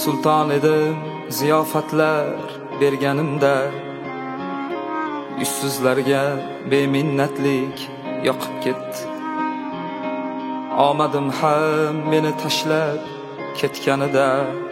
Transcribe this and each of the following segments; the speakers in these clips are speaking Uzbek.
sulton edim ziyofatlar berganimda, yussizlarga beminnatlik yoqib ketdi. Omadim ham meni tashlab ketganida,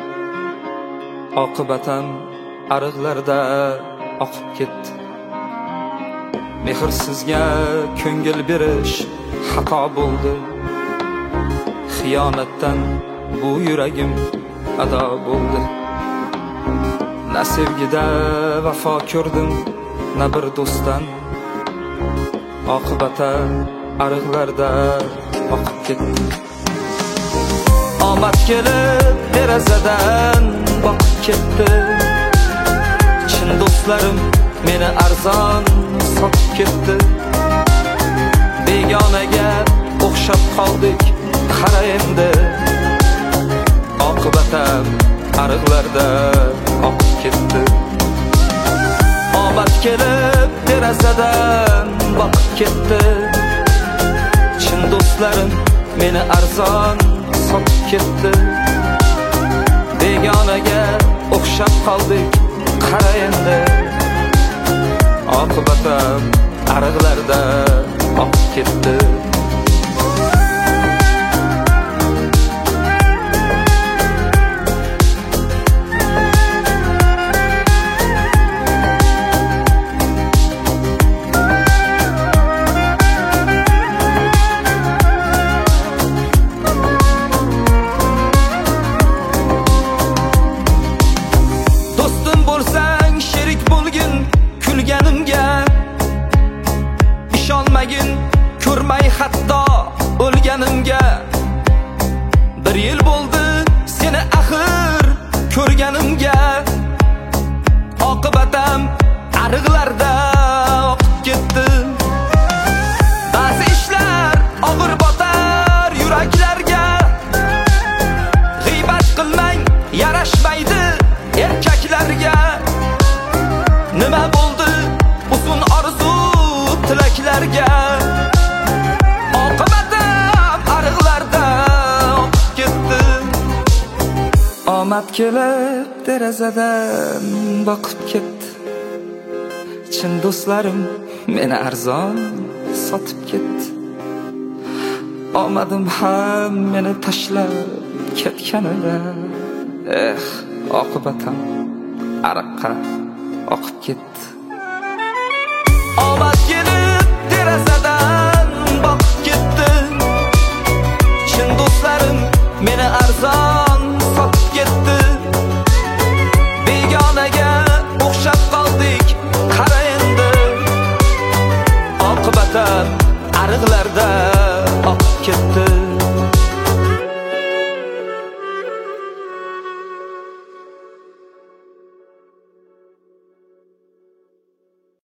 oqibatam ariqlarda oqib ketdi. Mehrsizga ko'ngil berish xato bo'ldi, xiyonatdan bu yuragim ado bo'ldi. Na sevgida vafo ko'rdim, na bir do'stdan, oqibata ariqlarda oqib ketdi. Omad kelib derazadan boqib ketdi, chin do'stlarim meni arzon sotib ketdi. Begonaga o'xshab qoldik, qara endi, oqibatam ariqlarda oqib ketdi. Omad kelib derazadan boqib ketdi, chin do'stlarim meni arzon sotib ketdi. Begonaga o'xshab qoldik, qara endi, oqibatam ariqlarda oqib ketdi. Bo'lsang sherik bo'lgin kulganimga, ishonmagin ko'rmay hatto o'lganimga. Bir yil bo'ldi seni axir ko'rganimga, oqibatam ariqlarda oqib ketdi. Ba'zi ishlar og'ir botar yuraklarga, g'iybat qilmang yarashmaydi erkaklarga. Nima bo'ldi uzun orzu tilaklarga, oqibatam ariqlarda oqib ketdi. Omad kelib derazadan boqib ketdi, chin do'stlarim meni arzon sotib ketdi. Omadim ham meni tashlab ketganida, oqibatam ariqqa oqib ketdi. Omad kelib derazadan boqib ketdi, chin do'stlarim meni arzon sotib ketdi. Begonaga o'xshab qoldik, qara endi, oqibatam ariqlarda oqib ketdi.